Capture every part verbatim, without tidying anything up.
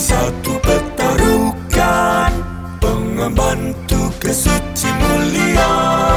satu pertaruhkan, pengemban tugas suci mulia,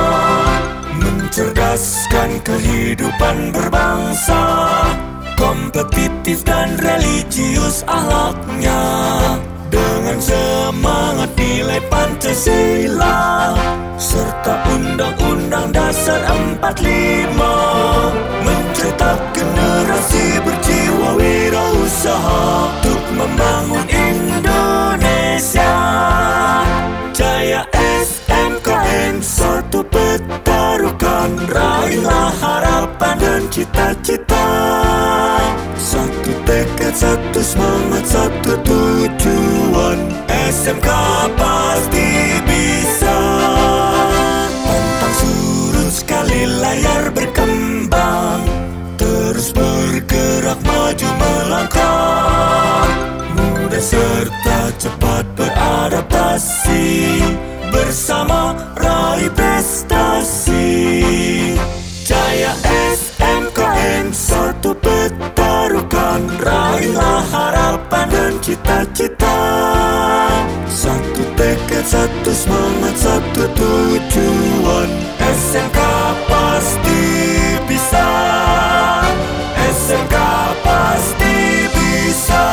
mencerdaskan kehidupan berbangsa, kompetitif dan religius akhlaknya, dengan semangat nilai Pancasila serta Undang-Undang Dasar empat puluh lima, mencetak generasi berjiwa wirausaha untuk membangun Indonesia. Jaya S M K N, satu pertaruhkan, raihlah harapan dan cita-cita, satu tekad, satu semangat, satu tujuan, S M K pasti bisa. Pantang surut sekali layar berkembang, terus bergerak maju melangkah, mudah serta cepat beradaptasi, bersama raih prestasi. Jaya S M K N, satu pertaruhkan, raihlah harapan dan cita-cita, satu tekad, satu semangat, satu tujuan, S M K pasti bisa, S M K pasti bisa.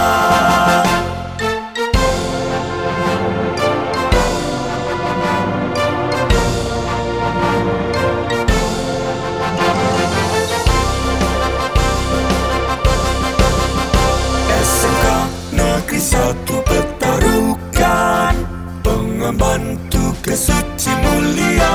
Satu pertaruhkan, pengemban tugas suci mulia,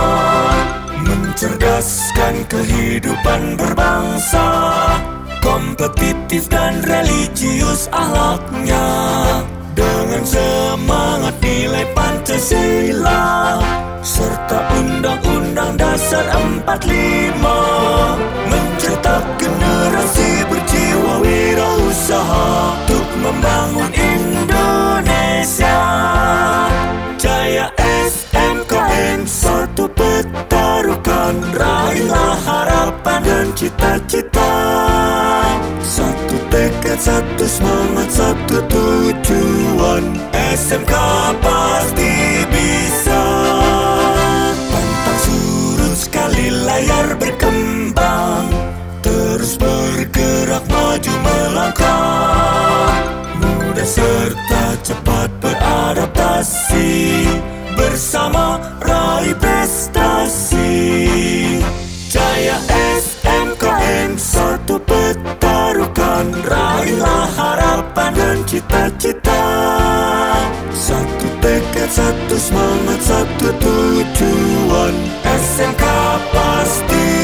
mencerdaskan kehidupan berbangsa, kompetitif dan religius akhlaknya, dengan semangat nilai Pancasila serta Undang-Undang Dasar empat puluh lima, mencetak generasi berjiwa wirausaha untuk membangun Indonesia. Jaya S M K N, satu pertaruhkan, raihlah harapan dan cita-cita, satu tekad, satu semangat, satu tujuan, S M K pasti bisa. Pantang surut sekali layar berkembang, terus bergerak maju melangkah, mudah serta cepat beradaptasi, bersama raih prestasi. Jaya S M K N, satu pertaruhkan, raihlah harapan dan cita-cita, satu tekad, satu semangat, satu tujuan, S M K pasti